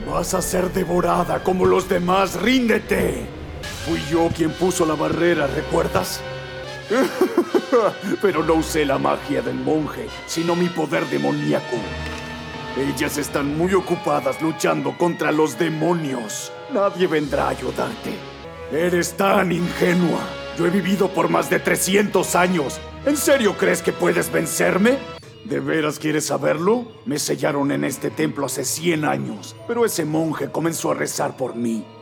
Vas a ser devorada como los demás. ¡Ríndete! Fui yo quien puso la barrera, ¿recuerdas? Pero no usé la magia del monje, sino mi poder demoníaco. Ellas están muy ocupadas luchando contra los demonios. Nadie vendrá a ayudarte. Eres tan ingenua. Yo he vivido por más de 300 años. ¿En serio crees que puedes vencerme? ¿De veras quieres saberlo? Me sellaron en este templo hace 100 años, pero ese monje comenzó a rezar por mí.